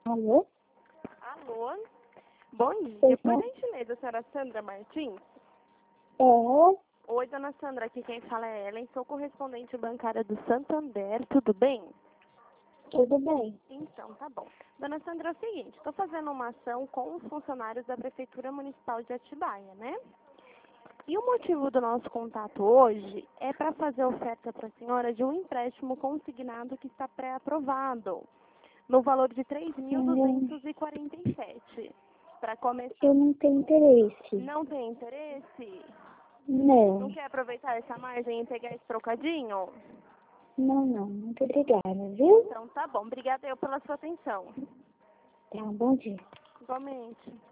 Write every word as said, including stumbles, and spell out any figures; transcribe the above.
Alô? Alô? Bom dia. Pois Por não. gentileza, a senhora Sandra Martins? É, Oi, dona Sandra. Aqui quem fala é Ellen. Sou correspondente bancária do Santander. Tudo bem? tudo bem. Então, tá bom. Dona Sandra, é o seguinte. Estou fazendo uma ação com os funcionários da Prefeitura Municipal de Atibaia, né? E o motivo do nosso contato hoje é para fazer oferta para a senhora de um empréstimo consignado que está pré-aprovado, no valor de três mil Hum, duzentos e quarenta e sete. Para começar. eu não tenho interesse. Não tem interesse? Não, Não quer aproveitar essa margem e pegar esse trocadinho? não, não. Muito obrigada, viu? Então tá bom. Obrigada eu pela sua atenção. Tá, um bom dia. Igualmente.